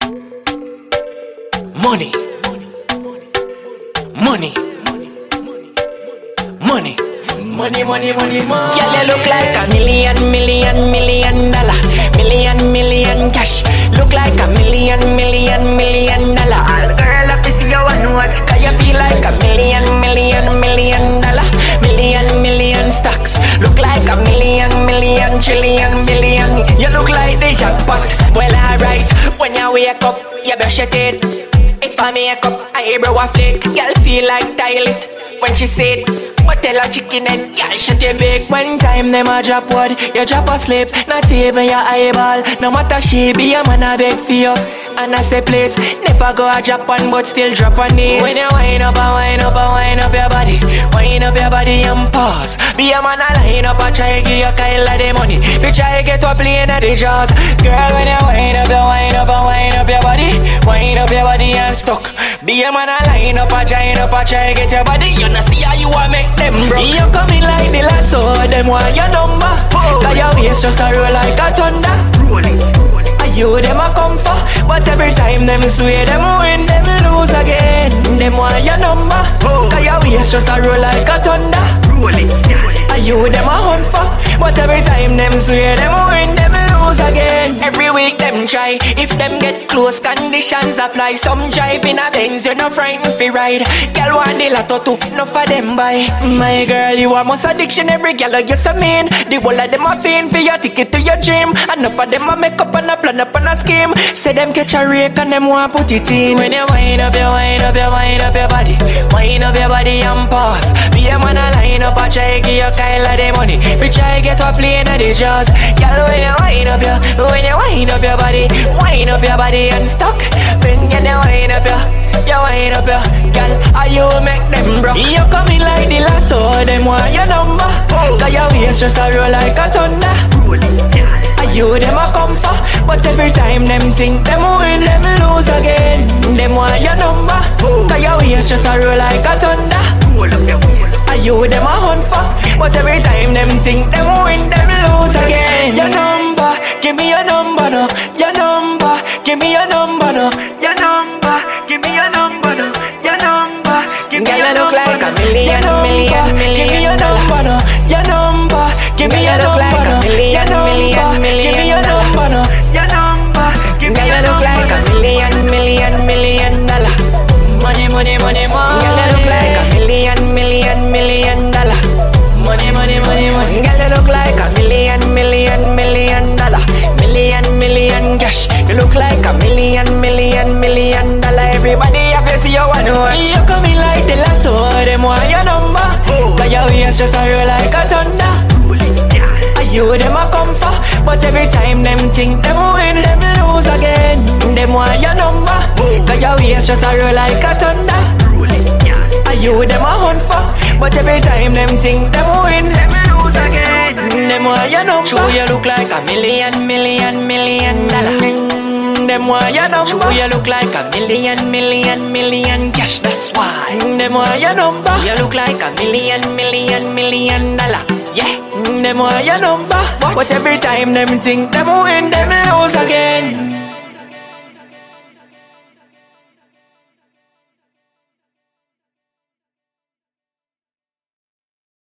Money. Money. Money. Money, money, money, money. Girl, you look like a million dollar. Million cash. Look like a million dollar. All girl, I see you and watch. Cause you feel like a million dollar. Million stocks. Look like a million trillion billion. You look like the jackpot. Well, alright. When you wake up, you brush your teeth. If I make up, eyebrow a flick. Girl feel like toilet when she said, but tell her chicken and girl shut your bake. One time them a drop word, you drop a slip. Not even your eyeball. No matter she be a man a beg for you. And I say please, never go a drop one but still drop on knees. When you wind up your body. Wind up your body and pause. Be a man a line up and try give you Kyle of the money. We try get to a plane at the jaws. Girl when you wind up your body. Wind up your body and stuck. Be a man a line up and try get your body. You know see how you a make them broke. You coming like the lads so them want your number. Cause your waist just a roll like a thunder. Roll it. You them a come for, but every time them swear them win, them lose again. Them want your number, cause your waist just a roll like a thunder. Roll it. You them a hunt for, but every time them swear them win, them lose again. Every week them try, if them get close conditions apply. Some drive in a Benz, you no frightened fi ride. Girl want the lotto too, no for them buy. My girl, you a most addiction, every girl you so mean. The whole of them a fiend for your ticket to your dream. Enough of them a make up and a plan up and a scheme. Say them catch a rake and them want put it in. When you wind up your body. Wind up your body and pause. Be a man a line up and try give you Kyle of the money. We try get to a plane at the jaws. Girl when you wind up your body. Wind up your body and stuck. When you wind up your girl, how you make them broke? You coming like the lotto, them want your number. Cause your waist just a roll like a thunder. You them a come for, but every time them think them win, them lose again. Them want your number, cause your waist just a roll like a thunder. You them a hunt for, but every time them think them win, them lose again. Your number, give me your number no. Your number, give me your number no. Your number, give me your number no. Your number, give me your number. Girl, you look like a million give me your number no. Your number, give me your number no. Your number, give me your number no. Your number, give me your number. Girl, you look like a million dollar. Money. Girl, you look like a million dollar. Money. Girl, you look like a million dollar. Million cash. You look like a million dollar. Everybody have to see you wanna watch. You coming like the lotto, them want your number. Cause your waist just a roll like a thunder. You them a come for, but every time them think them win, them lose again. Them want your number, cause your waist just a roll like a thunder. You them a hunt for, but every time them think them win, them lose again. Them want your number. Sure you look like a million dollar. Them want your number. Sure you look like a million cash. That's why. Them want your number. You look like a million dollar. Yeah. Them want your number, but every time them think them win, them lose again.